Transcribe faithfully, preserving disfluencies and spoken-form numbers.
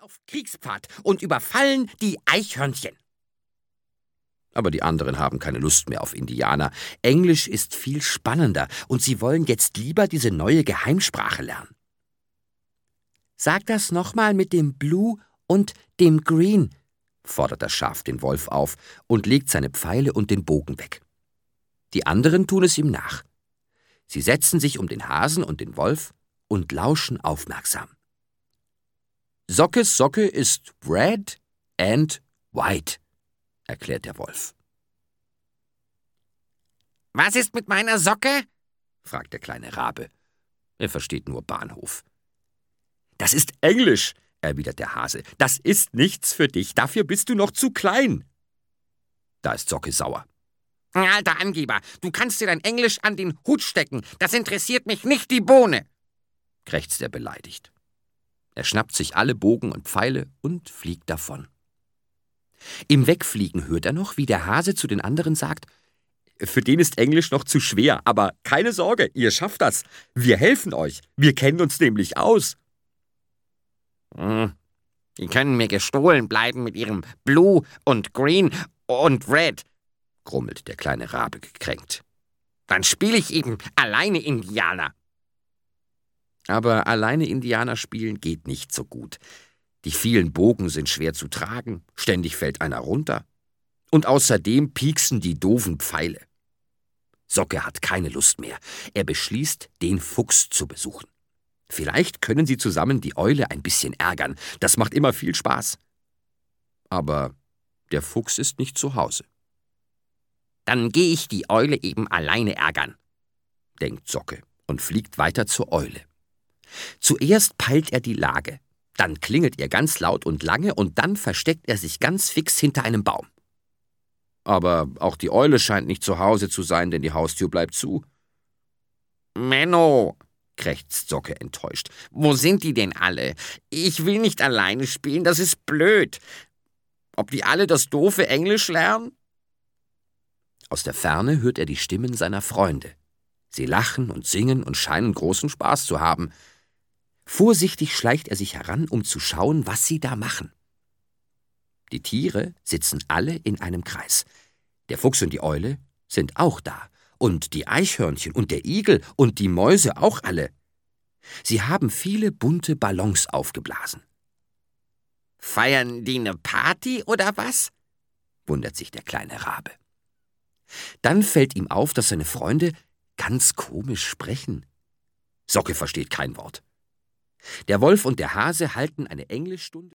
auf Kriegspfad und überfallen die Eichhörnchen. Aber die anderen haben keine Lust mehr auf Indianer. Englisch ist viel spannender und sie wollen jetzt lieber diese neue Geheimsprache lernen. »Sag das nochmal mit dem Blue und dem Green«, fordert das Schaf den Wolf auf und legt seine Pfeile und den Bogen weg. Die anderen tun es ihm nach. Sie setzen sich um den Hasen und den Wolf und lauschen aufmerksam. »Sockes Socke ist red and white«, erklärt der Wolf. »Was ist mit meiner Socke?« fragt der kleine Rabe. Er versteht nur Bahnhof. »Das ist Englisch«, erwidert der Hase. »Das ist nichts für dich, dafür bist du noch zu klein.« Da ist Socke sauer. »Alter Angeber, du kannst dir dein Englisch an den Hut stecken. Das interessiert mich nicht die Bohne«, krächzt er beleidigt. Er schnappt sich alle Bogen und Pfeile und fliegt davon. Im Wegfliegen hört er noch, wie der Hase zu den anderen sagt: »Für den ist Englisch noch zu schwer, aber keine Sorge, ihr schafft das. Wir helfen euch, wir kennen uns nämlich aus.« Hm, die können mir gestohlen bleiben mit ihrem Blue und Green und Red«, grummelt der kleine Rabe gekränkt. »Dann spiele ich eben alleine Indianer.« Aber alleine Indianer spielen geht nicht so gut. Die vielen Bogen sind schwer zu tragen, ständig fällt einer runter. Und außerdem pieksen die doofen Pfeile. Socke hat keine Lust mehr. Er beschließt, den Fuchs zu besuchen. Vielleicht können sie zusammen die Eule ein bisschen ärgern. Das macht immer viel Spaß. Aber der Fuchs ist nicht zu Hause. »Dann gehe ich die Eule eben alleine ärgern«, denkt Socke und fliegt weiter zur Eule. Zuerst peilt er die Lage, dann klingelt er ganz laut und lange und dann versteckt er sich ganz fix hinter einem Baum. Aber auch die Eule scheint nicht zu Hause zu sein, denn die Haustür bleibt zu. »Menno«, krächzt Socke enttäuscht. »Wo sind die denn alle? Ich will nicht alleine spielen, das ist blöd. Ob die alle das doofe Englisch lernen?« Aus der Ferne hört er die Stimmen seiner Freunde. Sie lachen und singen und scheinen großen Spaß zu haben. Vorsichtig schleicht er sich heran, um zu schauen, was sie da machen. Die Tiere sitzen alle in einem Kreis. Der Fuchs und die Eule sind auch da. Und die Eichhörnchen und der Igel und die Mäuse auch alle. Sie haben viele bunte Ballons aufgeblasen. »Feiern die eine Party oder was?«, wundert sich der kleine Rabe. Dann fällt ihm auf, dass seine Freunde ganz komisch sprechen. Socke versteht kein Wort. Der Wolf und der Hase halten eine Englischstunde.